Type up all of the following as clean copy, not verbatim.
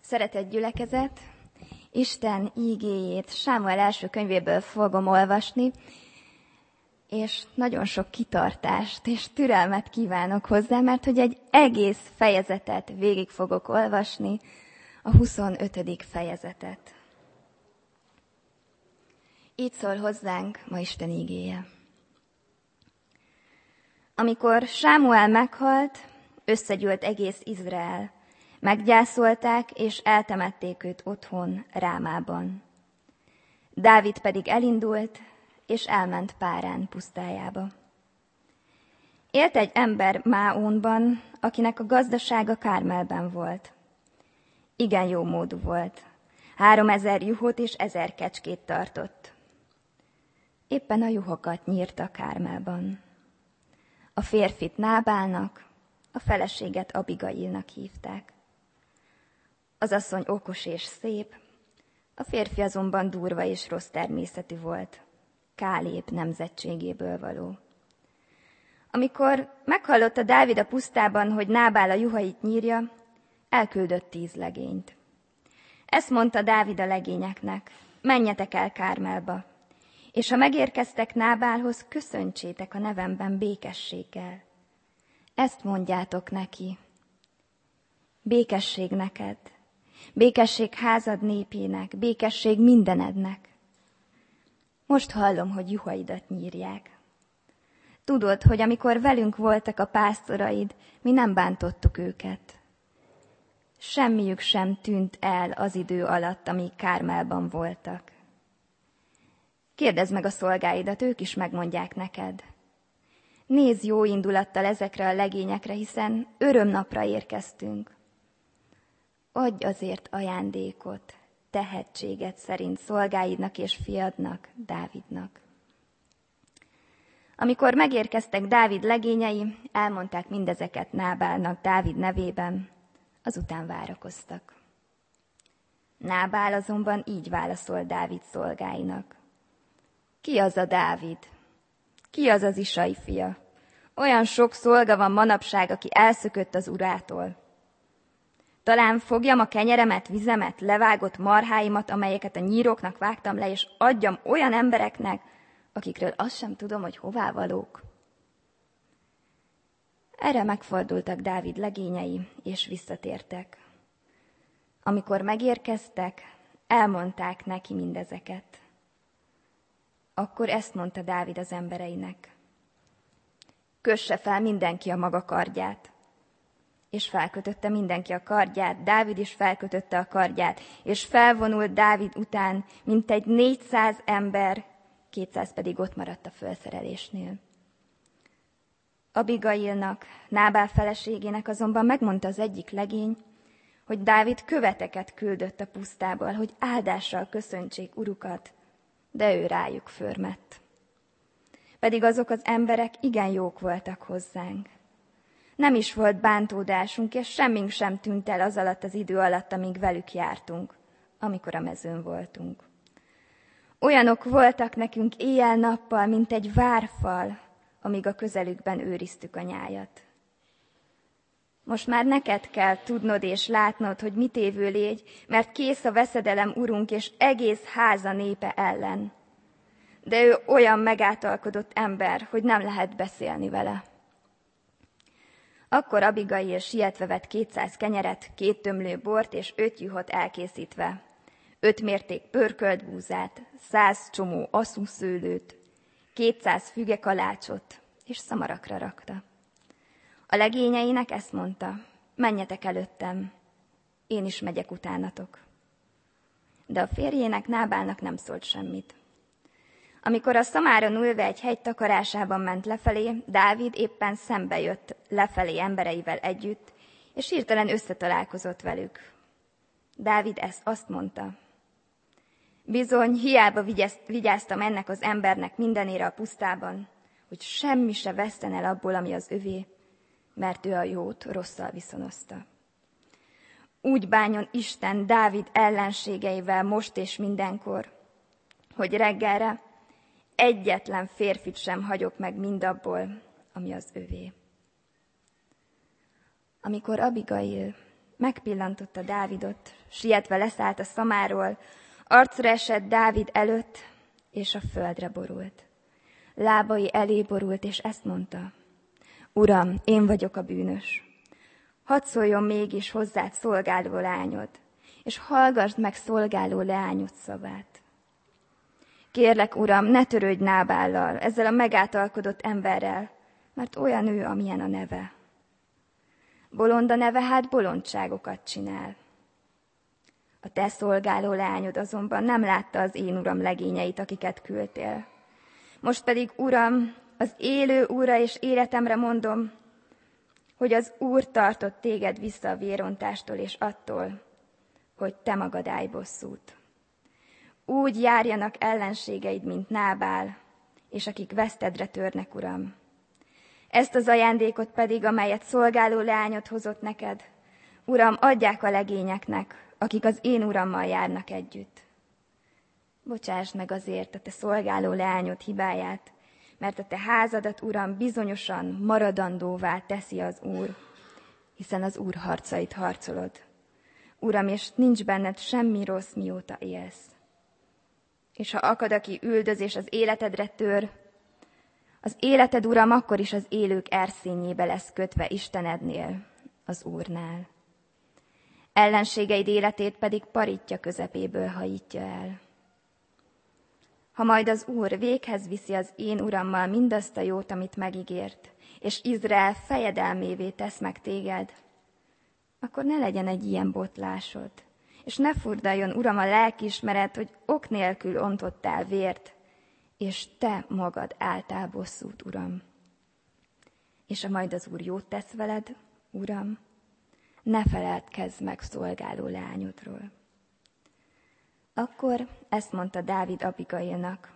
Szeretett gyülekezet, Isten ígéjét Sámuel első könyvéből fogom olvasni, és nagyon sok kitartást és türelmet kívánok hozzá, mert hogy egy egész fejezetet végig fogok olvasni, a 25. fejezetet. Így szól hozzánk ma Isten ígéje. Amikor Sámuel meghalt, összegyűlt egész Izrael. Meggyászolták, és eltemették őt otthon Rámában. Dávid pedig elindult, és elment Párán pusztájába. Élt egy ember Máónban, akinek a gazdasága Kármelben volt. Igen jó módú volt. 3000 juhot és 1000 kecskét tartott. Éppen a juhokat nyírta Kármelban. A férfit Nábálnak, a feleséget Abigailnak hívták. Az asszony okos és szép, a férfi azonban durva és rossz természetű volt, Kálép nemzetségéből való. Amikor meghallotta Dávid a pusztában, hogy Nábál a juhait nyírja, elküldött 10 legényt. Ezt mondta Dávid a legényeknek: menjetek el Kármelba, és ha megérkeztek Nábálhoz, köszöntsétek a nevemben békességgel. Ezt mondjátok neki: békesség neked, békesség házad népének, békesség mindenednek. Most hallom, hogy juhaidat nyírják. Tudod, hogy amikor velünk voltak a pásztoraid, mi nem bántottuk őket. Semmiük sem tűnt el az idő alatt, amíg Kármelban voltak. Kérdezd meg a szolgáidat, ők is megmondják neked. Nézz jó indulattal ezekre a legényekre, hiszen örömnapra érkeztünk. Adj azért ajándékot, tehetséged szerint szolgáidnak és fiadnak, Dávidnak. Amikor megérkeztek Dávid legényei, elmondták mindezeket Nábálnak Dávid nevében, azután várakoztak. Nábál azonban így válaszol Dávid szolgáinak: ki az a Dávid? Ki az az Isai fia? Olyan sok szolga van manapság, aki elszökött az urától. Talán fogjam a kenyeremet, vizemet, levágott marháimat, amelyeket a nyíróknak vágtam le, és adjam olyan embereknek, akikről azt sem tudom, hogy hová valók. Erre megfordultak Dávid legényei, és visszatértek. Amikor megérkeztek, elmondták neki mindezeket. Akkor ezt mondta Dávid az embereinek: kösse fel mindenki a maga kardját. És felkötötte mindenki a kardját, Dávid is felkötötte a kardját, és felvonult Dávid után mintegy 400 ember, 200 pedig ott maradt a fölszerelésnél. Abigailnak, Nábál feleségének azonban megmondta az egyik legény, hogy Dávid követeket küldött a pusztából, hogy áldással köszöntsék urukat, de ő rájuk förmett. Pedig azok az emberek igen jók voltak hozzánk. Nem is volt bántódásunk, és semmink sem tűnt el az alatt az idő alatt, amíg velük jártunk, amikor a mezőn voltunk. Olyanok voltak nekünk éjjel-nappal, mint egy várfal, amíg a közelükben őriztük a nyájat. Most már neked kell tudnod és látnod, hogy mit évő légy, mert kész a veszedelem, urunk, és egész háza népe ellen. De ő olyan megátalkodott ember, hogy nem lehet beszélni vele. Akkor Abigail sietve vett 200 kenyeret, 2 tömlő bort és 5 juhot elkészítve, 5 mérték pörkölt búzát, 100 csomó asszúszőlőt, 200 fügekalácsot, és szamarakra rakta. A legényeinek ezt mondta: menjetek előttem, én is megyek utánatok. De a férjének, Nábálnak nem szólt semmit. Amikor a szamáron ülve egy hegy takarásában ment lefelé, Dávid éppen szembe jött lefelé embereivel együtt, és hirtelen összetalálkozott velük. Dávid azt mondta: bizony, hiába vigyáztam ennek az embernek mindenére a pusztában, hogy semmi se veszten el abból, ami az övé, mert ő a jót rosszal viszonozta. Úgy bánjon Isten Dávid ellenségeivel most és mindenkor, hogy reggelre egyetlen férfit sem hagyok meg mindabból, ami az övé. Amikor Abigail megpillantotta Dávidot, sietve leszállt a szamáról, arcra esett Dávid előtt, és a földre borult. Lábai elé borult, és ezt mondta: Uram, én vagyok a bűnös. Hadd szóljon mégis hozzád szolgáló lányod, és hallgassd meg szolgáló leányod szavát. Kérlek, Uram, ne törődj Nábállal, ezzel a megáltalkodott emberrel, mert olyan ő, amilyen a neve. Bolond a neve, hát bolondságokat csinál. A te szolgáló leányod azonban nem látta az én uram legényeit, akiket küldtél. Most pedig, Uram, az élő Úrra és életemre mondom, hogy az Úr tartott téged vissza a vérontástól és attól, hogy te magad állj bosszút. Úgy járjanak ellenségeid, mint Nábál, és akik vesztedre törnek, Uram. Ezt az ajándékot pedig, amelyet szolgáló leányod hozott neked, Uram, adják a legényeknek, akik az én urammal járnak együtt. Bocsásd meg azért a te szolgáló leányod hibáját, mert a te házadat, Uram, bizonyosan maradandóvá teszi az Úr, hiszen az Úr harcait harcolod. Uram, és nincs benned semmi rossz, mióta élsz. És ha akad, aki üldöz, és az életedre tör, az életed, Uram, akkor is az élők erszényébe lesz kötve Istenednél, az Úrnál. Ellenségeid életét pedig paritja közepéből hajítja el. Ha majd az Úr véghez viszi az én urammal mindazt a jót, amit megígért, és Izrael fejedelmévé tesz meg téged, akkor ne legyen egy ilyen botlásod, és ne furdaljon, Uram, a lelkiismeret, hogy ok nélkül ontottál vért, és te magad álltál bosszút, Uram. És ha majd az Úr jót tesz veled, Uram, ne feledkezz meg szolgáló leányodról. Akkor ezt mondta Dávid Abigailnak: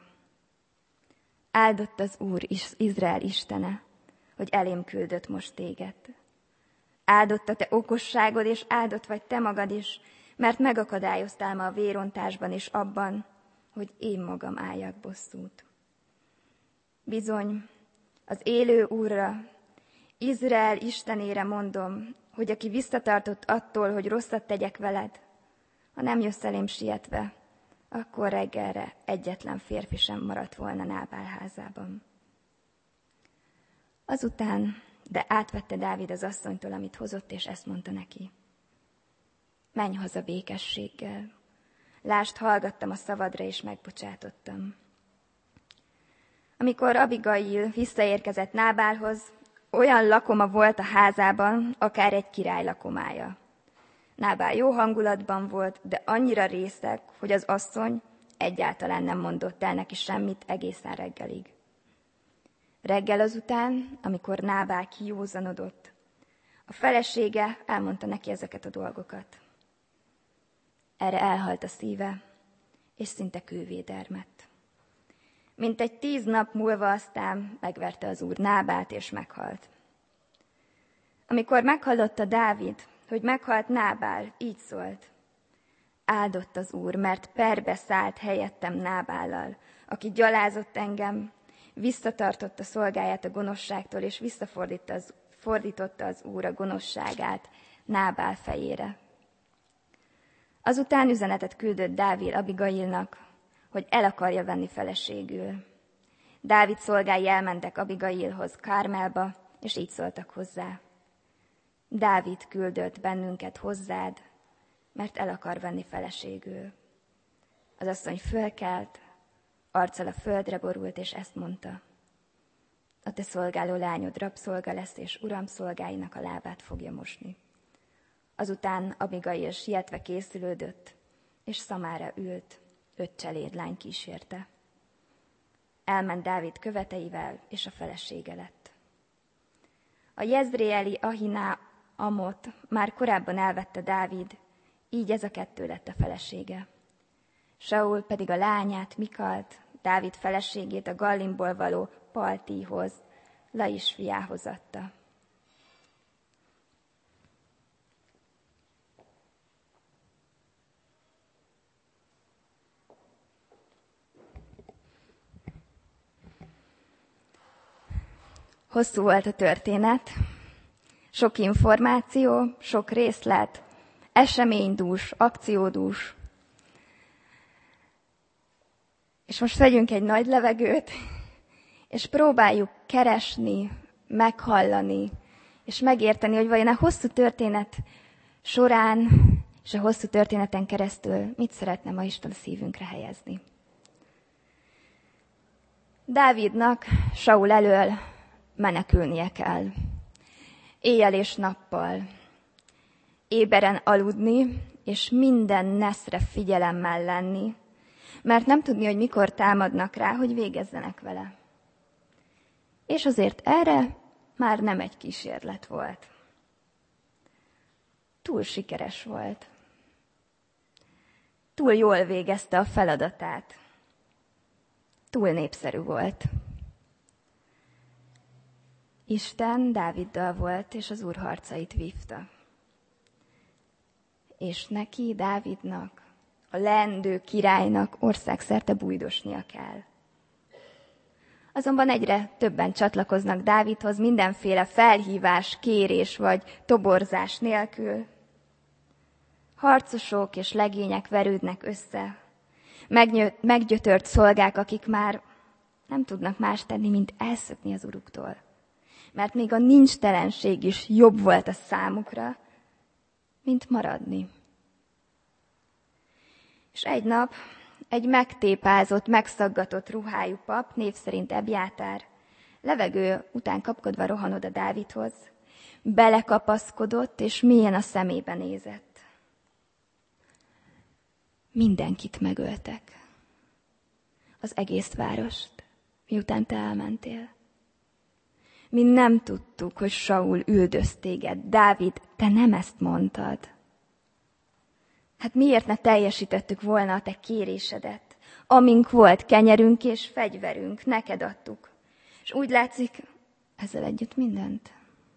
Áldott az Úr, Izrael istene, hogy elém küldött most téged. Áldott a te okosságod, és áldott vagy te magad is, mert megakadályoztál ma a vérontásban és abban, hogy én magam álljak bosszút. Bizony, az élő Úrra, Izrael istenére mondom, hogy aki visszatartott attól, hogy rosszat tegyek veled, ha nem jössz elém sietve, akkor reggelre egyetlen férfi sem maradt volna Nábál házában. Azután, de átvette Dávid az asszonytól, amit hozott, és ezt mondta neki: Menj haza békességgel. Lásd, hallgattam a szavadra, és megbocsátottam. Amikor Abigail visszaérkezett Nábálhoz, olyan lakoma volt a házában, akár egy király lakomája. Nábál jó hangulatban volt, de annyira részeg, hogy az asszony egyáltalán nem mondott el neki semmit egészen reggelig. Reggel azután, amikor Nábál kijózanodott, a felesége elmondta neki ezeket a dolgokat. Erre elhalt a szíve, és szinte kővé dermedt. Mintegy 10 nap múlva aztán megverte az Úr Nábált, és meghalt. Amikor meghallotta Dávid, hogy meghalt Nábál, így szólt: Áldott az Úr, mert perbe szállt helyettem Nábállal, aki gyalázott engem, visszatartotta szolgáját a gonoszságtól, és visszafordította az Úr a gonoszságát Nábál fejére. Azután üzenetet küldött Dávid Abigailnak, hogy el akarja venni feleségül. Dávid szolgái elmentek Abigailhoz Kármelba, és így szóltak hozzá: Dávid küldött bennünket hozzád, mert el akar venni feleségül. Az asszony fölkelt, arccal a földre borult, és ezt mondta: A te szolgáló lányod rabszolga lesz, és uram szolgáinak a lábát fogja mosni. Azután Abigail sietve készülődött, és szamára ült, 5 cselédlány kísérte. Elment Dávid követeivel, és a felesége lett. A jezreeli Ahinoamot már korábban elvette Dávid, így ez a 2 lett a felesége. Saul pedig a lányát, Mikalt, Dávid feleségét a Gallimból való Paltihoz, Lais fiához adta. Hosszú volt a történet, sok információ, sok részlet, eseménydús, akciódús. És most vegyünk egy nagy levegőt, és próbáljuk keresni, meghallani, és megérteni, hogy vajon a hosszú történet során, és a hosszú történeten keresztül mit szeretne ma Isten a szívünkre helyezni. Dávidnak Saul elől menekülnie kell. Éjjel és nappal. Éberen aludni, és minden neszre figyelemmel lenni, mert nem tudni, hogy mikor támadnak rá, hogy végezzenek vele. És azért erre már nem egy kísérlet volt. Túl sikeres volt. Túl jól végezte a feladatát. Túl népszerű volt. Isten Dáviddal volt, és az Úr harcait vívta. És neki, Dávidnak, a leendő királynak országszerte bújdosnia kell. Azonban egyre többen csatlakoznak Dávidhoz mindenféle felhívás, kérés vagy toborzás nélkül. Harcosok és legények verődnek össze, meggyötört szolgák, akik már nem tudnak más tenni, mint elszökni az uruktól. Mert még a nincstelenség is jobb volt a számukra, mint maradni. És egy nap egy megtépázott, megszaggatott ruhájú pap, név szerint Ebjátár, levegő után kapkodva rohan oda Dávidhoz, belekapaszkodott, és mélyen a szemébe nézett. Mindenkit megöltek. Az egész várost, miután te elmentél. Mi nem tudtuk, hogy Saul üldöz téged. Dávid, te nem ezt mondtad. Hát miért ne teljesítettük volna a te kérésedet? Amink volt kenyerünk és fegyverünk, neked adtuk. És úgy látszik, ezzel együtt mindent.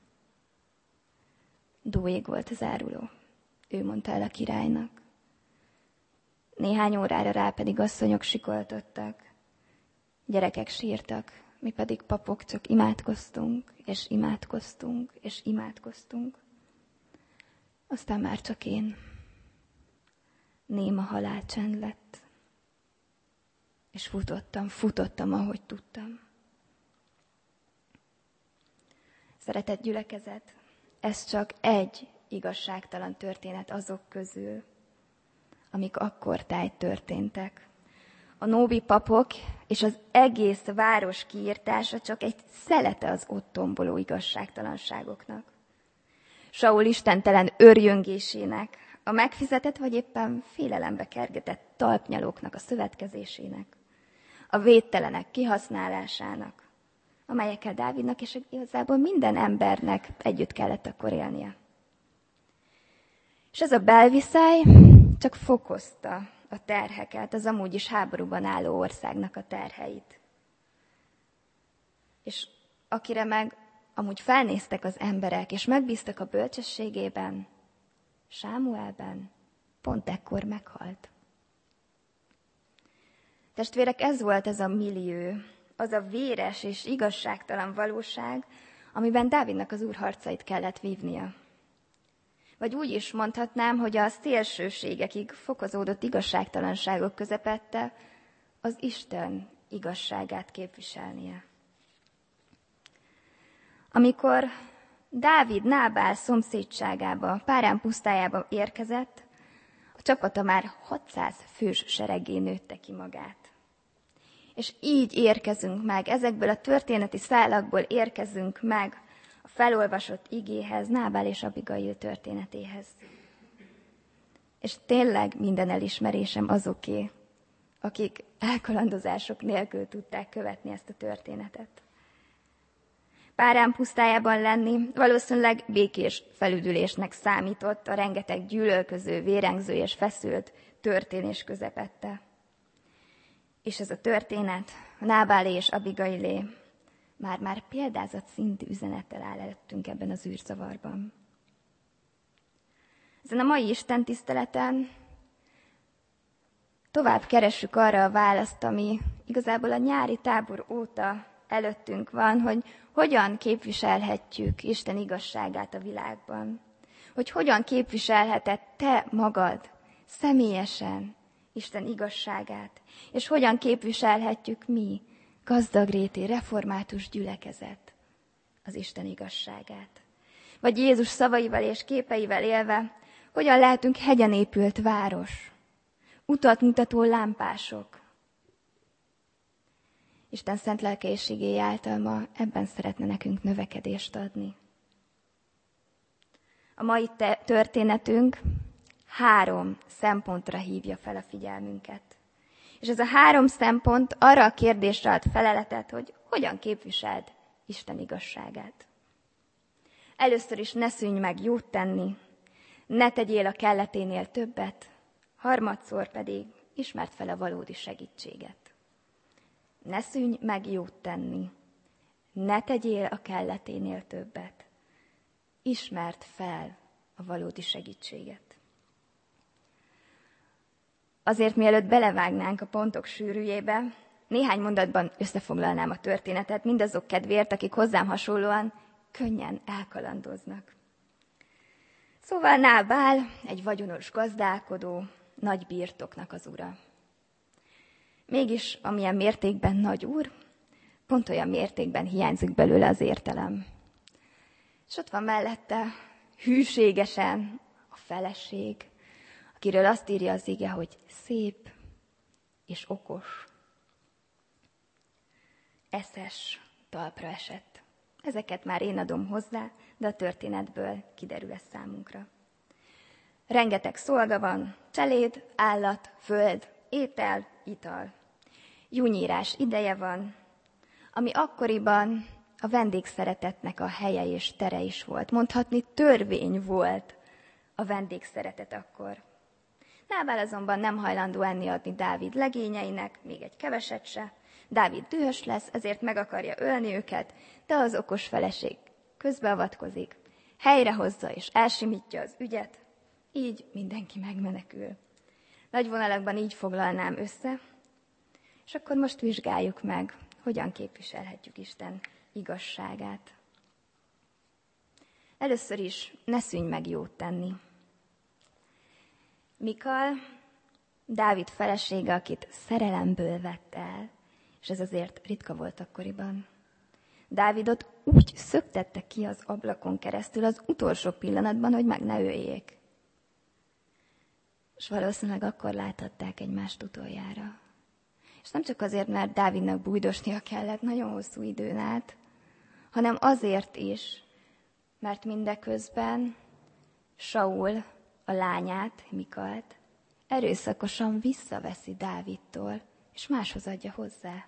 Dóég volt az áruló. Ő mondta el a királynak. Néhány órára rá pedig asszonyok sikoltottak. Gyerekek sírtak, mi pedig papok csak imádkoztunk, és imádkoztunk, és imádkoztunk. Aztán már csak én. Néma halálcsend lett. És futottam, ahogy tudtam. Szeretett gyülekezet, ez csak egy igazságtalan történet azok közül, amik akkortájt történtek. A nóbi papok és az egész város kiirtása csak egy szelete az ott tomboló igazságtalanságoknak. Saul istentelen örjöngésének, a megfizetett vagy éppen félelembe kergetett talpnyalóknak a szövetkezésének, a védtelenek kihasználásának, amelyekkel Dávidnak és igazából minden embernek együtt kellett akkor élnie. És ez a belviszály csak fokozta a terheket, az amúgy is háborúban álló országnak a terheit. És akire meg amúgy felnéztek az emberek, és megbíztak a bölcsességében, Sámuelben, pont ekkor meghalt. Testvérek, ez volt az a millió, az a véres és igazságtalan valóság, amiben Dávidnak az Úr harcait kellett vívnia. Vagy úgy is mondhatnám, hogy a szélsőségekig fokozódott igazságtalanságok közepette az Isten igazságát képviselnie. Amikor Dávid Nábál szomszédságába, Párán pusztájába érkezett, a csapata már 600 fős sereggé nőtte ki magát. És így érkezünk meg, ezekből a történeti szálakból érkezünk meg a felolvasott igéhez, Nábál és Abigail történetéhez. És tényleg minden elismerésem azoké, akik elkalandozások nélkül tudták követni ezt a történetet. Párán pusztájában lenni valószínűleg békés felüdülésnek számított a rengeteg gyűlölköző, vérengző és feszült történés közepette. És ez a történet, a Nábálé és Abigailé már példázat szintű üzenettel áll előttünk ebben az űrzavarban. Ezen a mai istentiszteleten tovább keressük arra a választ, ami igazából a nyári tábor óta előttünk van, hogy hogyan képviselhetjük Isten igazságát a világban. hogy hogyan képviselheted te magad személyesen Isten igazságát, és hogyan képviselhetjük mi, gazdagréti református gyülekezet, az Isten igazságát. Vagy Jézus szavaival és képeivel élve, hogyan lehetünk hegyen épült város, utat mutató lámpások. Isten szent lelke és igéje által ma ebben szeretne nekünk növekedést adni. A mai történetünk 3 szempontra hívja fel a figyelmünket. És ez a 3 szempont arra a kérdésre ad feleletet, hogy hogyan képviseld Isten igazságát. Először is ne szűnj meg jót tenni, ne tegyél a kelleténél többet, harmadszor pedig ismerd fel a valódi segítséget. Ne szűnj meg jót tenni, ne tegyél a kelleténél többet, ismerd fel a valódi segítséget. Azért, mielőtt belevágnánk a pontok sűrűjébe, néhány mondatban összefoglalnám a történetet mindazok kedvéért, akik hozzám hasonlóan könnyen elkalandoznak. Szóval Nábál egy vagyonos gazdálkodó, nagy birtoknak az ura. Mégis, amilyen mértékben nagy úr, pont olyan mértékben hiányzik belőle az értelem. És ott van mellette hűségesen a feleség, akiről azt írja az ige, hogy szép és okos. Eszes, talpra esett. Ezeket már én adom hozzá, de a történetből kiderül ez számunkra. Rengeteg szolga van, cseléd, állat, föld, étel, ital. Júnyírás ideje van, ami akkoriban a vendégszeretetnek a helye és tere is volt. Mondhatni törvény volt a vendégszeretet akkor. Nábál azonban nem hajlandó enni adni Dávid legényeinek, még egy keveset se. Dávid dühös lesz, ezért meg akarja ölni őket, de az okos feleség közbeavatkozik, helyrehozza és elsimítja az ügyet, így mindenki megmenekül. Nagy vonalakban így foglalnám össze, és akkor most vizsgáljuk meg, hogyan képviselhetjük Isten igazságát. Először is ne szűnj meg jót tenni. Mikal, Dávid felesége, akit szerelemből vett el, és ez azért ritka volt akkoriban. Dávidot úgy szöktette ki az ablakon keresztül az utolsó pillanatban, hogy meg ne öljék. És valószínűleg akkor láthatták egymást utoljára. És nem csak azért, mert Dávidnak bújdosnia kellett nagyon hosszú időn át, hanem azért is, mert mindeközben Saul a lányát, Mikalt, erőszakosan visszaveszi Dávidtól, és máshoz adja hozzá.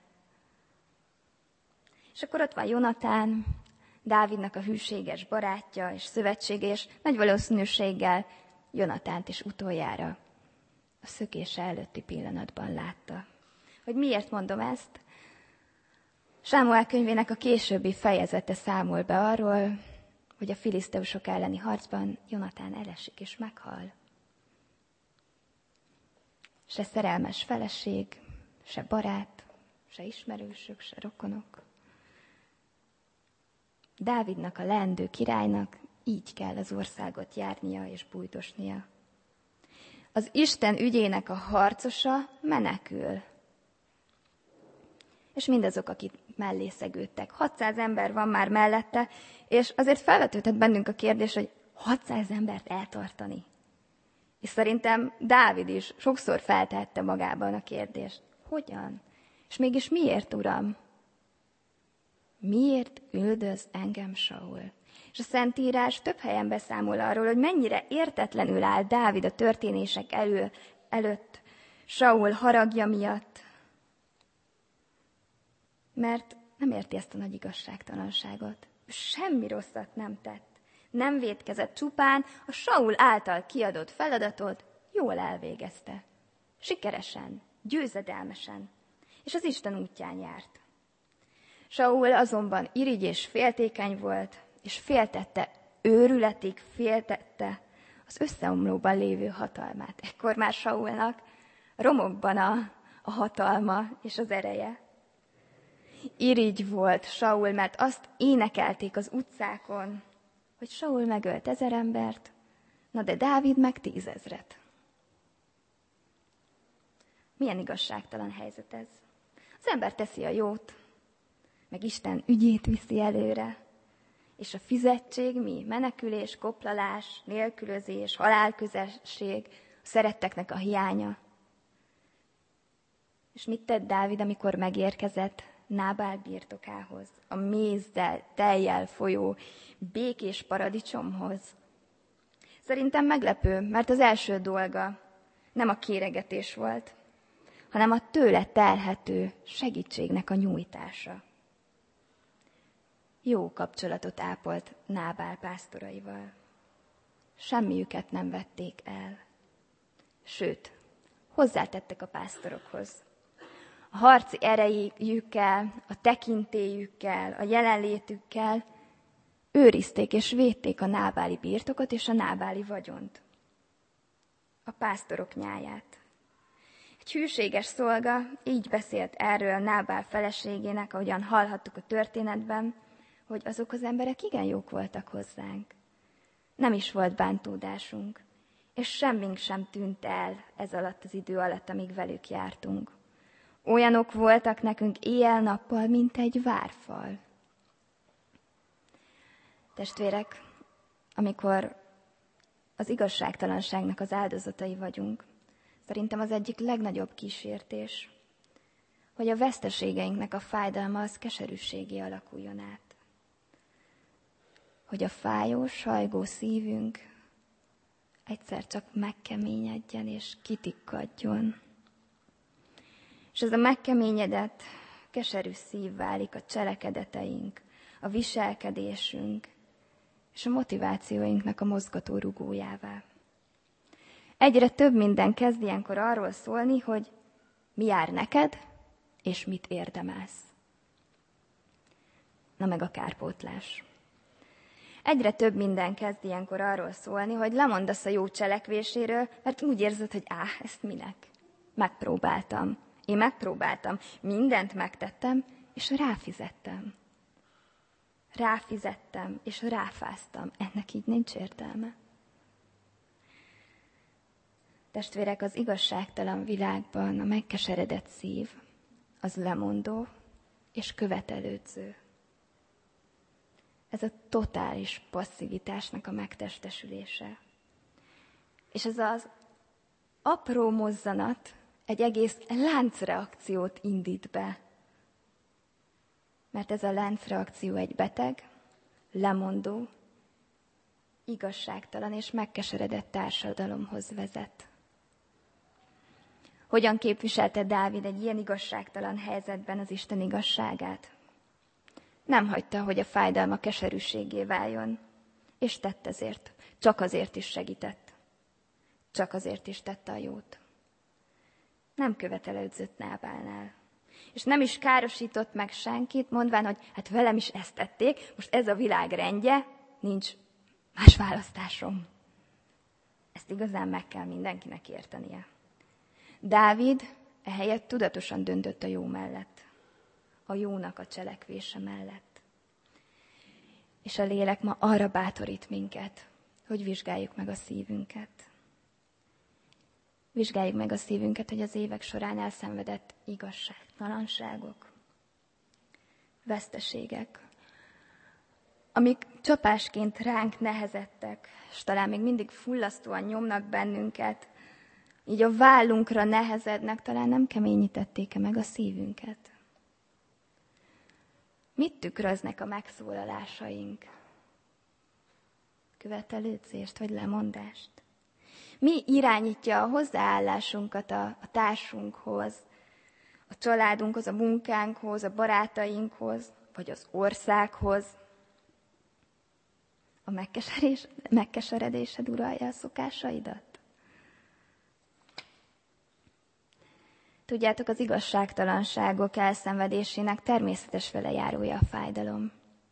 És akkor ott van Jonatán, Dávidnak a hűséges barátja és szövetsége, és nagy valószínűséggel Jonatánt is utoljára a szökése előtti pillanatban látta. Hogy miért mondom ezt? Sámuel könyvének a későbbi fejezete számol be arról, hogy a filiszteusok elleni harcban Jonatán elesik és meghal. Se szerelmes feleség, se barát, se ismerősök, se rokonok. Dávidnak, a leendő királynak így kell az országot járnia és bújdosnia. Az Isten ügyének a harcosa menekül. És mindazok, akik mellé szegődtek. 600 ember van már mellette, és azért felvetődhet bennünk a kérdés, hogy 600 embert eltartani. És szerintem Dávid is sokszor feltehette magában a kérdést. Hogyan? És mégis miért, Uram? Miért üldöz engem Saul? És a Szentírás több helyen beszámol arról, hogy mennyire értetlenül áll Dávid a történések előtt Saul haragja miatt. Mert nem érti ezt a nagy igazságtalanságot. Semmi rosszat nem tett. Nem vétkezett, csupán a Saul által kiadott feladatot jól elvégezte. Sikeresen, győzedelmesen, és az Isten útján járt. Saul azonban irigy és féltékeny volt, és féltette, őrületig féltette az összeomlóban lévő hatalmát. Ekkor már Saulnak romokban a hatalma és az ereje. Irigy volt Saul, mert azt énekelték az utcákon, hogy Saul megölt 1000 embert, Na de Dávid meg 10 000. Milyen igazságtalan helyzet ez? Az ember teszi a jót, meg Isten ügyét viszi előre, és a fizetség mi? Menekülés, koplalás, nélkülözés, halálközelség, a szeretteknek a hiánya. És mit tett Dávid, amikor megérkezett Nábál birtokához, a mézzel, tejjel folyó békés paradicsomhoz? Szerintem meglepő, mert az első dolga nem a kéregetés volt, hanem a tőle telhető segítségnek a nyújtása. Jó kapcsolatot ápolt Nábál pásztoraival. Semmiüket nem vették el. Sőt, hozzátettek a pásztorokhoz. A harci erejükkel, a tekintélyükkel, a jelenlétükkel őrizték és védték a nábáli birtokot és a nábáli vagyont. A pásztorok nyáját. Egy hűséges szolga így beszélt erről Nábál feleségének, ahogyan hallhattuk a történetben, hogy azok az emberek igen jók voltak hozzánk. Nem is volt bántódásunk, és semmink sem tűnt el ez alatt az idő alatt, amíg velük jártunk. Olyanok voltak nekünk éjjel-nappal, mint egy várfal. Testvérek, amikor az igazságtalanságnak az áldozatai vagyunk, szerintem az egyik legnagyobb kísértés, hogy a veszteségeinknek a fájdalma az keserűségé alakuljon át. Hogy a fájó, sajgó szívünk egyszer csak megkeményedjen és kitikkadjon. És ez a megkeményedett, keserű szív válik a cselekedeteink, a viselkedésünk és a motivációinknak a mozgató rugójává. Egyre több minden kezd ilyenkor arról szólni, hogy mi jár neked, és mit érdemelsz. Na meg a kárpótlás. Egyre több minden kezd ilyenkor arról szólni, hogy lemondasz a jó cselekvéséről, mert úgy érzed, hogy ezt minek? Megpróbáltam. Én megpróbáltam, mindent megtettem, és ráfizettem. Ráfizettem, és ráfáztam. Ennek így nincs értelme. Testvérek, az igazságtalan világban a megkeseredett szív, az lemondó és követelődző. Ez a totális passzivitásnak a megtestesülése. És ez az apró mozzanat egy egész láncreakciót indít be. Mert ez a láncreakció egy beteg, lemondó, igazságtalan és megkeseredett társadalomhoz vezet. Hogyan képviselte Dávid egy ilyen igazságtalan helyzetben az Isten igazságát? Nem hagyta, hogy a fájdalma keserűségé váljon, és tett ezért, csak azért is segített. Csak azért is tette a jót. Nem követelődzött Nábálnál. És nem is károsított meg senkit, mondván, hogy hát velem is ezt tették, most ez a világ rendje, nincs más választásom. Ezt igazán meg kell mindenkinek értenie. Dávid ehelyett tudatosan döntött a jó mellett, a jónak a cselekvése mellett. És a lélek ma arra bátorít minket, hogy vizsgáljuk meg a szívünket. Vizsgáljuk meg a szívünket, hogy az évek során elszenvedett igazságtalanságok, veszteségek, amik csapásként ránk nehezettek, és talán még mindig fullasztóan nyomnak bennünket, így a vállunkra nehezednek, talán nem keményítették-e meg a szívünket. Mit tükröznek a megszólalásaink? Követelődzést vagy lemondást? Mi irányítja a hozzáállásunkat a társunkhoz, a családunkhoz, a munkánkhoz, a barátainkhoz, vagy az országhoz? A megkeseredésed uralja a szokásaidat? Tudjátok, az igazságtalanságok elszenvedésének természetes velejárója a fájdalom.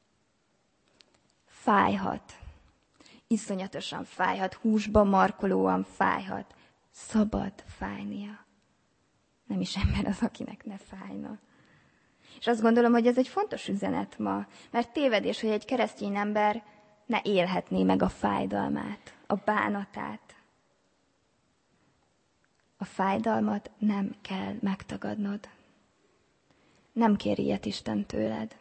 Fájhat. Iszonyatosan fájhat, húsba markolóan fájhat. Szabad fájnia. Nem is ember az, akinek ne fájna. És azt gondolom, hogy ez egy fontos üzenet ma, mert tévedés, hogy egy keresztény ember ne élhetné meg a fájdalmát, a bánatát. A fájdalmat nem kell megtagadnod. Nem kér ilyet Isten tőled,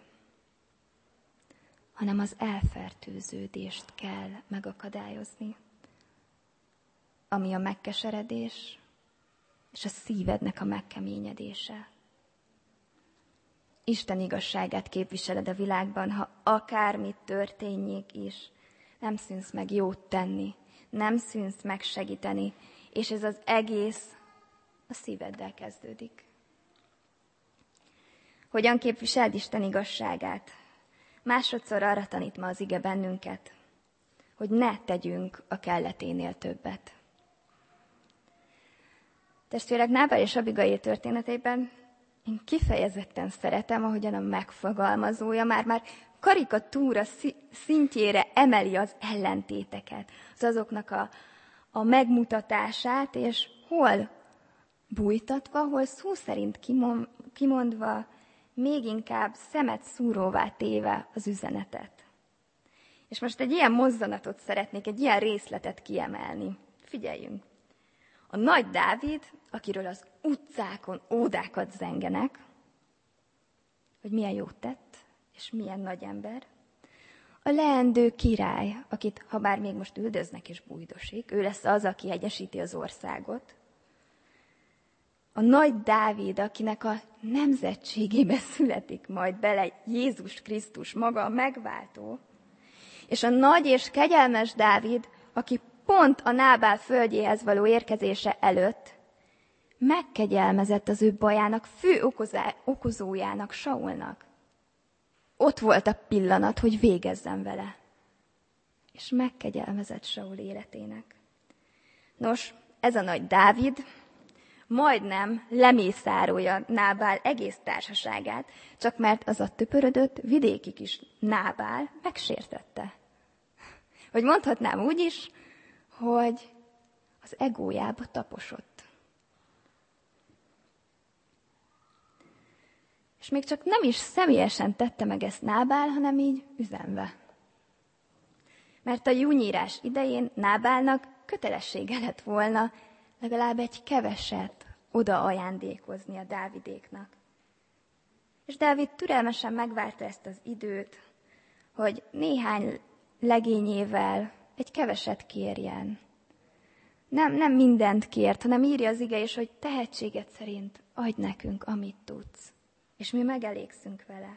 hanem az elfertőződést kell megakadályozni, ami a megkeseredés és a szívednek a megkeményedése. Isten igazságát képviseled a világban, ha akármit történjék is, nem szűnsz meg jót tenni, nem szűnsz meg segíteni, és ez az egész a szíveddel kezdődik. Hogyan képviseld Isten igazságát? Másodszor arra tanít ma az ige bennünket, hogy ne tegyünk a kelleténél többet. Testvérek, Nábál és Abigail történetében én kifejezetten szeretem, ahogyan a megfogalmazója már karikatúra szintjére emeli az ellentéteket, azoknak a megmutatását, és hol bújtatva, hol szó szerint kimondva, még inkább szemet szúróvá téve az üzenetet. És most egy ilyen mozzanatot szeretnék, egy ilyen részletet kiemelni. Figyeljünk! A nagy Dávid, akiről az utcákon ódákat zengenek, hogy milyen jót tett, és milyen nagy ember. A leendő király, akit, ha bár még most üldöznek és bújdosik, ő lesz az, aki egyesíti az országot. A nagy Dávid, akinek a nemzetségébe születik majd bele Jézus Krisztus, maga a megváltó. És a nagy és kegyelmes Dávid, aki pont a Nábál földjéhez való érkezése előtt megkegyelmezett az ő bajának fő okozójának, Saulnak. Ott volt a pillanat, hogy végezzen vele. És megkegyelmezett Saul életének. Nos, ez a nagy Dávid majdnem lemészárolja Nábál egész társaságát, csak mert az a töpörödött vidéki kis Nábál megsértette. Vagy mondhatnám úgy is, hogy az egójába taposott. És még csak nem is személyesen tette meg ezt Nábál, hanem így üzenve. Mert a júnyírás idején Nábálnak kötelessége lett volna legalább egy keveset oda ajándékozni a Dávidéknak. És Dávid türelmesen megvárta ezt az időt, hogy néhány legényével egy keveset kérjen. Nem mindent kért, hanem írja az ige is, hogy tehetséged szerint adj nekünk, amit tudsz. És mi megelégszünk vele.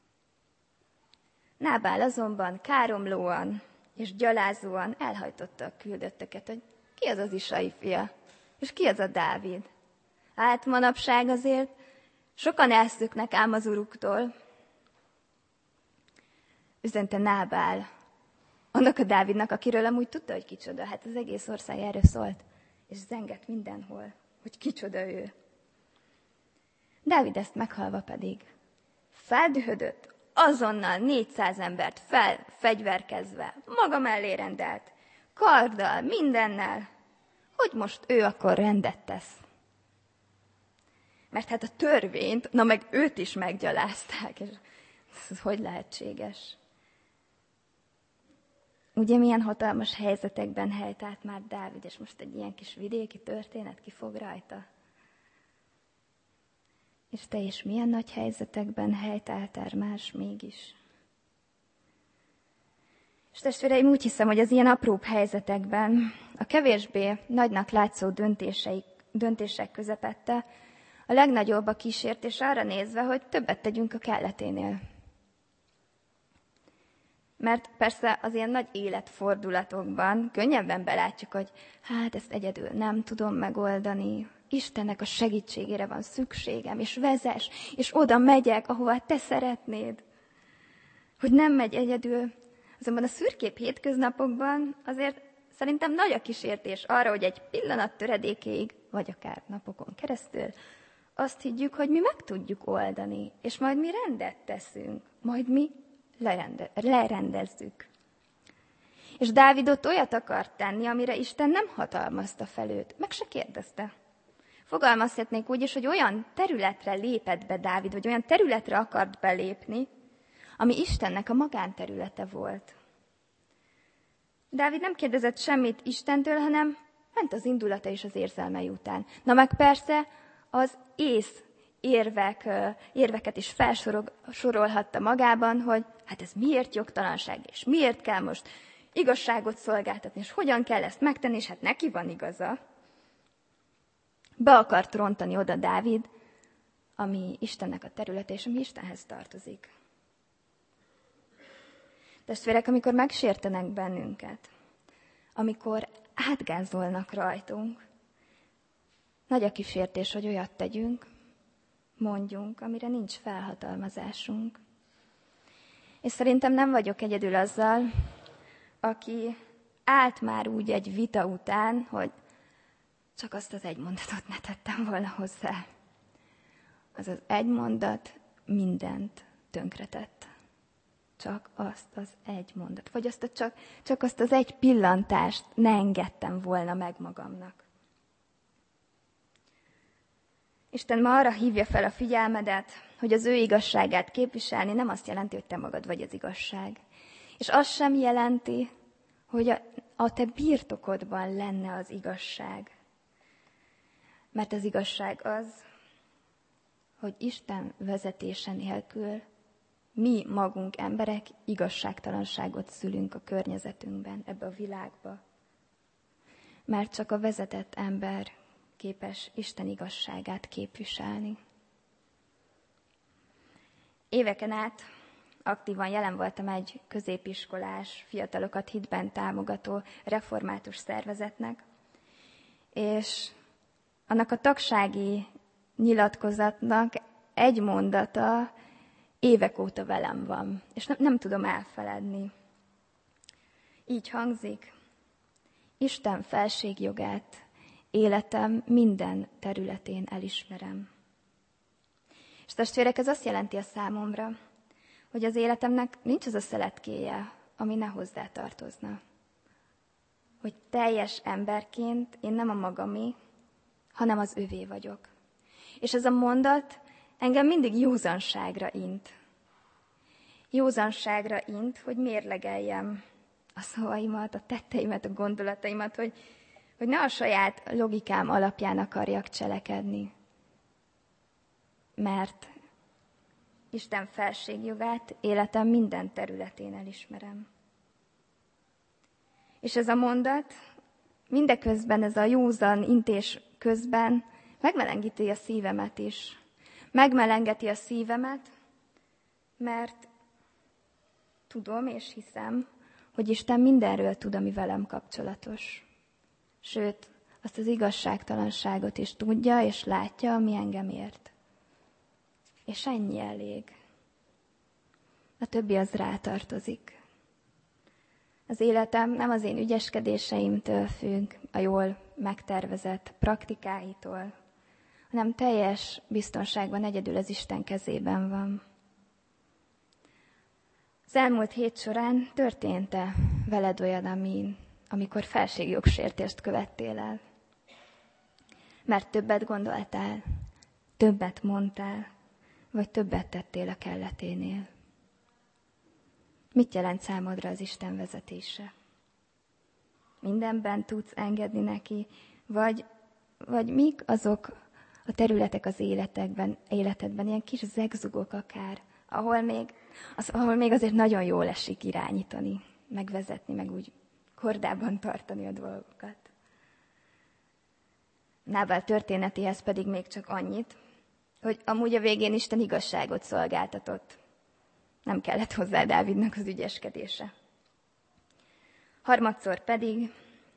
Nábál azonban káromlóan és gyalázóan elhajtotta a küldöttöket, hogy ki az az Isai fia, és ki az a Dávid. Hát manapság azért sokan elszöknek ám az uruktól. Üzente Nábál annak a Dávidnak, akiről amúgy tudta, hogy kicsoda. Hát az egész ország erről szólt, és zengett mindenhol, hogy kicsoda ő. Dávid ezt meghalva pedig feldühödött, azonnal 400 embert felfegyverkezve, maga mellé rendelt, karddal, mindennel, hogy most ő akkor rendet tesz. Mert hát a törvényt, na meg őt is meggyalázták, és ez hogy lehetséges? Ugye milyen hatalmas helyzetekben helytált már Dávid, és most egy ilyen kis vidéki történet kifog rajta? És te is milyen nagy helyzetekben helytáltál más mégis? És testvéreim, úgy hiszem, hogy az ilyen apróbb helyzetekben, a kevésbé nagynak látszó döntések közepette, a legnagyobb a kísértés arra nézve, hogy többet tegyünk a kelleténél. Mert persze az ilyen nagy életfordulatokban könnyebben belátjuk, hogy hát ezt egyedül nem tudom megoldani, Istennek a segítségére van szükségem, és vezess, és oda megyek, ahova te szeretnéd. Hogy nem megy egyedül. Azonban a szürkép hétköznapokban azért szerintem nagy a kísértés arra, hogy egy pillanat töredékéig, vagy akár napokon keresztül, azt higgyük, hogy mi meg tudjuk oldani, és majd mi rendet teszünk, majd mi lerendezzük. És Dávid ott olyat akart tenni, amire Isten nem hatalmazta fel őt, meg se kérdezte. Fogalmazhatnék úgy is, hogy olyan területre lépett be Dávid, vagy olyan területre akart belépni, ami Istennek a magánterülete volt. Dávid nem kérdezett semmit Istentől, hanem ment az indulata és az érzelmei után. Na meg persze az ész érveket is felsorolhatta magában, hogy hát ez miért jogtalanság, és miért kell most igazságot szolgáltatni, és hogyan kell ezt megtenni, és hát neki van igaza. Be akart rontani oda Dávid, ami Istennek a területe, és ami Istenhez tartozik. Testvérek, amikor megsértenek bennünket, amikor átgázolnak rajtunk, nagy a kísértés, hogy olyat tegyünk, mondjunk, amire nincs felhatalmazásunk. És szerintem nem vagyok egyedül azzal, aki állt már úgy egy vita után, hogy csak azt az egy mondatot ne tettem volna hozzá. Az az egy mondat mindent tönkretett. Csak azt az egy mondat. Vagy csak azt az egy pillantást ne engedtem volna meg magamnak. Isten ma arra hívja fel a figyelmedet, hogy az ő igazságát képviselni nem azt jelenti, hogy te magad vagy az igazság. És azt sem jelenti, hogy a te birtokodban lenne az igazság. Mert az igazság az, hogy Isten vezetése nélkül mi magunk emberek igazságtalanságot szülünk a környezetünkben, ebbe a világba. Mert csak a vezetett ember képes Isten igazságát képviselni. Éveken át aktívan jelen voltam egy középiskolás, fiatalokat hitben támogató református szervezetnek, és annak a tagsági nyilatkozatnak egy mondata évek óta velem van, és nem tudom elfeledni. Így hangzik: Isten felségjogát életem minden területén elismerem. És testvérek, ez azt jelenti a számomra, hogy az életemnek nincs az a szeletkéje, ami ne hozzá tartozna. Hogy teljes emberként én nem a magamé, hanem az övé vagyok. És ez a mondat engem mindig józanságra int. Józanságra int, hogy mérlegeljem a szavaimat, a tetteimet, a gondolataimat, hogy ne a saját logikám alapján akarjak cselekedni. Mert Isten felségjogát életem minden területén elismerem. És ez a mondat mindeközben, ez a józan intés közben megmelengíti a szívemet is. Megmelengeti a szívemet, mert tudom és hiszem, hogy Isten mindenről tud, ami velem kapcsolatos. Sőt, azt az igazságtalanságot is tudja és látja, ami engem ért. És ennyi elég. A többi az rátartozik. Az életem nem az én ügyeskedéseimtől függ, a jól megtervezett praktikáitól, hanem teljes biztonságban egyedül az Isten kezében van. Az elmúlt hét során történt-e veled olyan, amikor felségjogsértést követtél el? Mert többet gondoltál, többet mondtál, vagy többet tettél a kelleténél? Mit jelent számodra az Isten vezetése? Mindenben tudsz engedni neki, vagy mik azok a területek az életedben, ilyen kis zegzugok akár, ahol még azért nagyon jól esik irányítani, megvezetni, meg úgy kordában tartani a dolgokat. Nábál történetéhez pedig még csak annyit, hogy amúgy a végén Isten igazságot szolgáltatott. Nem kellett hozzá Dávidnak az ügyeskedése. Harmadszor pedig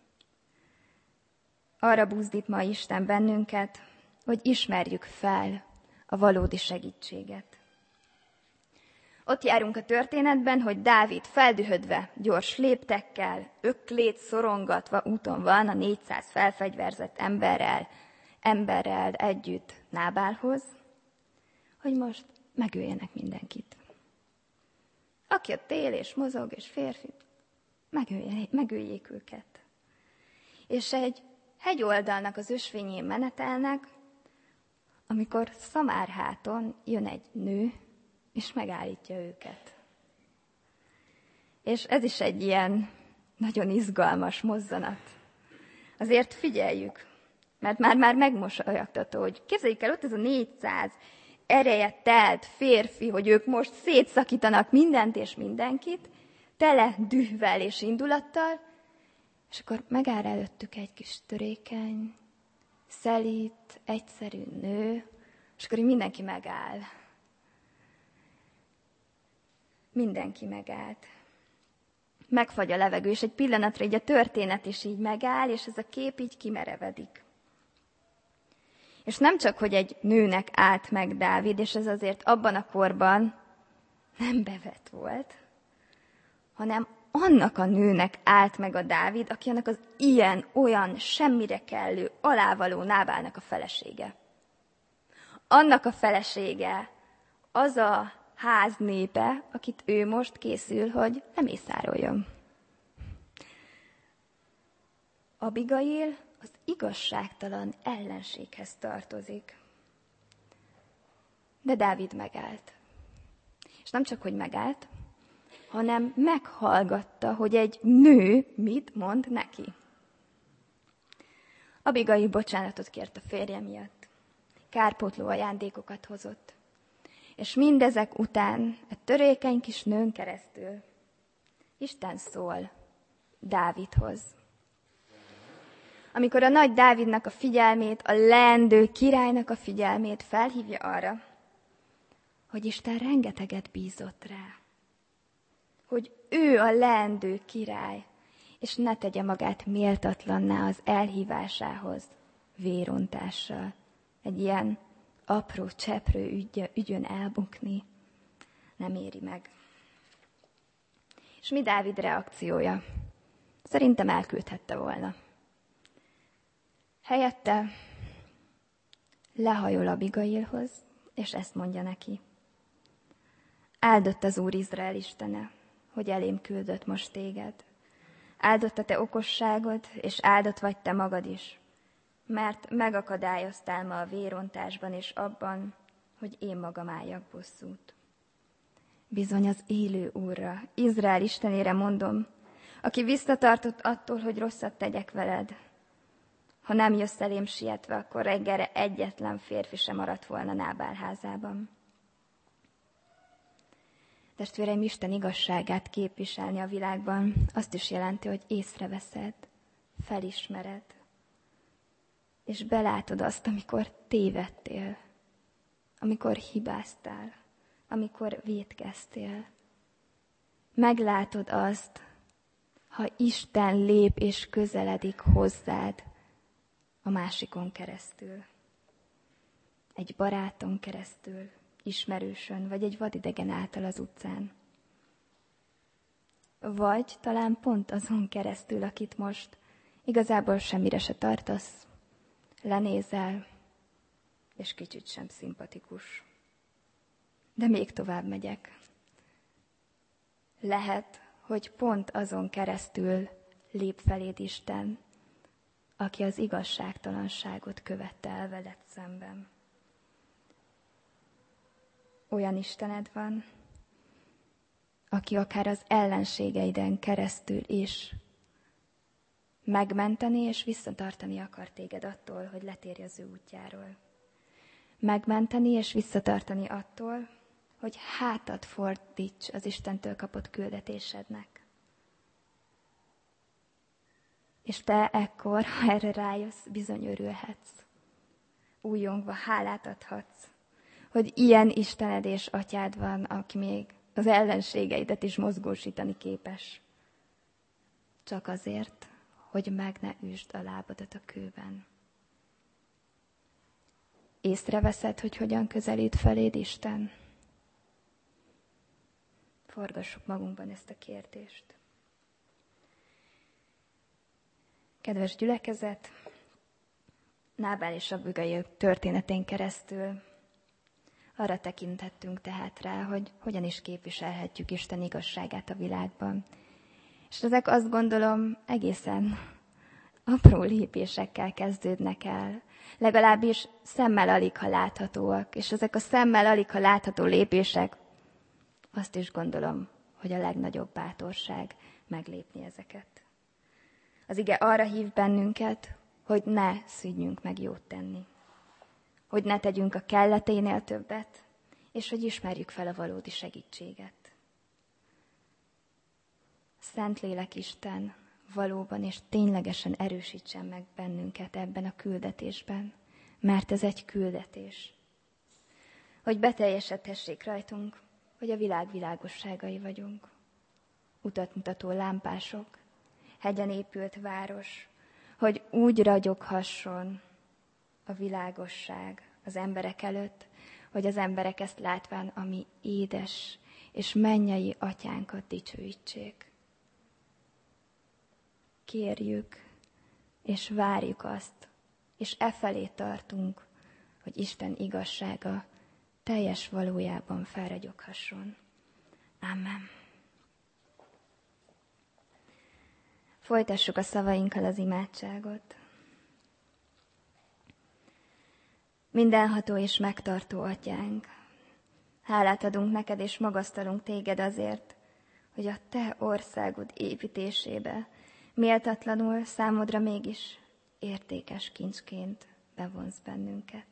arra buzdít ma Isten bennünket, hogy ismerjük fel a valódi segítséget. Ott járunk a történetben, hogy Dávid feldühödve, gyors léptekkel, öklét szorongatva úton van a 400 felfegyverzett emberrel együtt Nábálhoz, hogy most megöljenek mindenkit. Aki ott él és mozog és férfi, megöljék őket. És egy hegyoldalnak az ösvényén menetelnek, amikor Szamárháton jön egy nő, és megállítja őket. És ez is egy ilyen Nagyon izgalmas mozzanat. Azért figyeljük, mert már megmosolyogtató, hogy képzeljük el, ott ez a 400 ereje telt férfi, hogy ők most szétszakítanak mindent és mindenkit, tele dühvel és indulattal, és akkor megáll előttük egy kis törékeny, szelíd, egyszerű nő, és akkor így mindenki megáll. Mindenki megállt. Megfagy a levegő, és egy pillanatra így a történet is így megáll, és ez a kép így kimerevedik. És nem csak, hogy egy nőnek állt meg Dávid, és ez azért abban a korban nem bevett volt, hanem annak a nőnek állt meg a Dávid, aki annak az ilyen-olyan semmire kellő, alávaló Nábálnak a felesége. Annak a felesége az a ház népe, akit ő most készül, hogy lemészároljon. Abigail az igazságtalan ellenséghez tartozik. De Dávid megállt. És nem csak, hogy megállt, hanem meghallgatta, hogy egy nő mit mond neki. Abigail bocsánatot kért a férje miatt. Kárpótló ajándékokat hozott. És mindezek után egy törékeny kis nőn keresztül Isten szól Dávidhoz. Amikor a nagy Dávidnak a figyelmét, a leendő királynak a figyelmét felhívja arra, hogy Isten rengeteget bízott rá. Hogy ő a leendő király, és ne tegye magát méltatlanná az elhívásához vérontással. Egy ilyen apró, cseprő ügyön elbukni nem éri meg. És mi Dávid reakciója? Szerintem elküldhette volna. Helyette lehajol Abigailhoz, és ezt mondja neki. Áldott az Úr Izrael Istene, hogy elém küldött most téged. Áldott a te okosságod, és áldott vagy te magad is, mert megakadályoztál ma a vérontásban és abban, hogy én magam álljak bosszút. Bizony az élő Úrra, Izrael Istenére mondom, aki visszatartott attól, hogy rosszat tegyek veled. Ha nem jössz elém sietve, akkor reggelre egyetlen férfi sem maradt volna Nábál házában. Testvéreim, Isten igazságát képviselni a világban azt is jelenti, hogy észreveszed, felismered, és belátod azt, amikor tévedtél, amikor hibáztál, amikor vétkeztél. Meglátod azt, ha Isten lép és közeledik hozzád a másikon keresztül. Egy baráton keresztül, ismerősön, vagy egy vadidegen által az utcán. Vagy talán pont azon keresztül, akit most igazából semmire se tartasz, lenézel, és kicsit sem szimpatikus. De még tovább megyek. Lehet, hogy pont azon keresztül lép feléd Isten, aki az igazságtalanságot követte el veled szemben. Olyan Istened van, aki akár az ellenségeiden keresztül is megmenteni és visszatartani akar téged attól, hogy letérj az ő útjáról. Megmenteni és visszatartani attól, hogy hátat fordíts az Istentől kapott küldetésednek. És te ekkor, ha erre rájössz, bizony örülhetsz. Újongva hálát adhatsz, hogy ilyen Istened és atyád van, aki még az ellenségeidet is mozgósítani képes. Csak azért, hogy meg ne üsd a lábadat a kőben. Észreveszed, hogy hogyan közelít feléd Isten? Forgassuk magunkban ezt a kérdést. Kedves gyülekezet, Nábál és Abigail történetén keresztül arra tekintettünk tehát rá, hogy hogyan is képviselhetjük Isten igazságát a világban. És ezek azt gondolom egészen apró lépésekkel kezdődnek el. Legalábbis szemmel aligha láthatóak. És ezek a szemmel aligha látható lépések, azt is gondolom, hogy a legnagyobb bátorság meglépni ezeket. Az ige arra hív bennünket, hogy ne szűnjünk meg jót tenni. Hogy ne tegyünk a kelleténél többet, és hogy ismerjük fel a valódi segítséget. Szentlélek Isten valóban és ténylegesen erősítsen meg bennünket ebben a küldetésben, mert ez egy küldetés. Hogy beteljesedhessék rajtunk, hogy a világ világosságai vagyunk. Utatmutató lámpások, hegyen épült város, hogy úgy ragyoghasson a világosság az emberek előtt, hogy az emberek ezt látván a mi édes és mennyei atyánkat dicsőítsék. Kérjük és várjuk azt, és efelé tartunk, hogy Isten igazsága teljes valójában felragyoghasson. Amen. Folytassuk a szavainkkal az imádságot. Mindenható és megtartó atyánk, hálát adunk neked és magasztalunk téged azért, hogy a te országod építésébe méltatlanul számodra mégis értékes kincsként bevonz bennünket.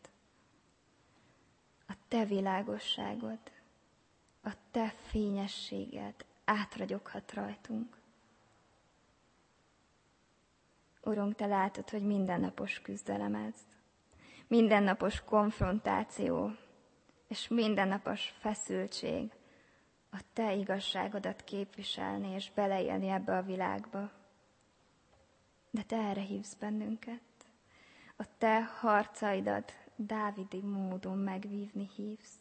A te világosságod, a te fényességed átragyoghat rajtunk. Urunk, te látod, hogy mindennapos küzdelem ez, mindennapos konfrontáció és mindennapos feszültség a te igazságodat képviselni és beleélni ebbe a világba. De te erre hívsz bennünket. A te harcaidat dávidi módon megvívni hívsz.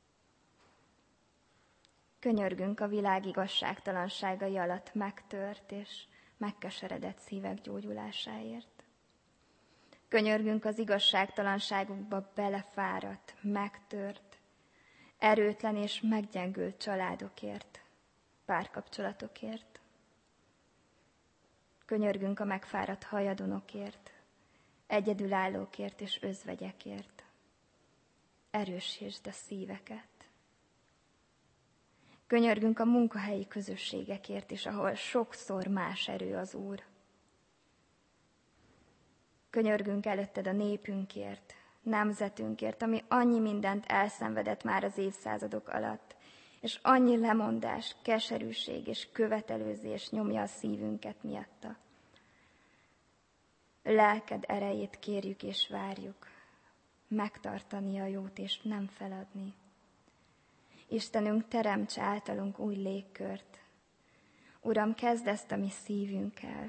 Könyörgünk a világ igazságtalanságai alatt megtört és megkeseredett szívek gyógyulásáért. Könyörgünk az igazságtalanságukba belefáradt, megtört, erőtlen és meggyengült családokért, párkapcsolatokért. Könyörgünk a megfáradt hajadonokért, egyedülállókért és özvegyekért. Erősítsd a szíveket. Könyörgünk a munkahelyi közösségekért is, ahol sokszor más erő az Úr. Könyörgünk előtted a népünkért, nemzetünkért, ami annyi mindent elszenvedett már az évszázadok alatt, és annyi lemondás, keserűség és követelőzés nyomja a szívünket miatta. Lelked erejét kérjük és várjuk, megtartani a jót és nem feladni. Istenünk, teremts általunk új légkört. Uram, kezd ezt a mi szívünkkel.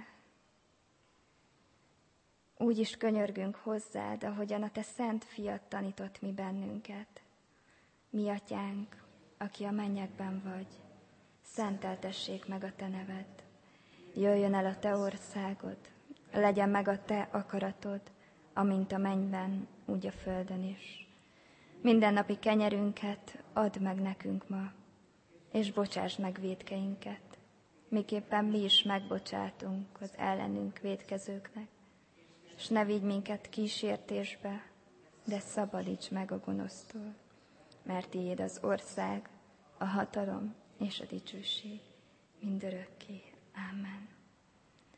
Úgy is könyörgünk hozzád, ahogyan a te szent fiad tanított mi bennünket. Mi atyánk, aki a mennyekben vagy, szenteltessék meg a te neved. Jöjjön el a te országod, legyen meg a te akaratod, amint a mennyben, úgy a földön is. Mindennapi kenyerünket add meg nekünk ma, és bocsásd meg vétkeinket, miképpen mi is megbocsátunk az ellenünk vétkezőknek. És ne vigy minket kísértésbe, de szabadíts meg a gonosztól, mert tiéd az ország, a hatalom és a dicsőség mindörökké. Amen.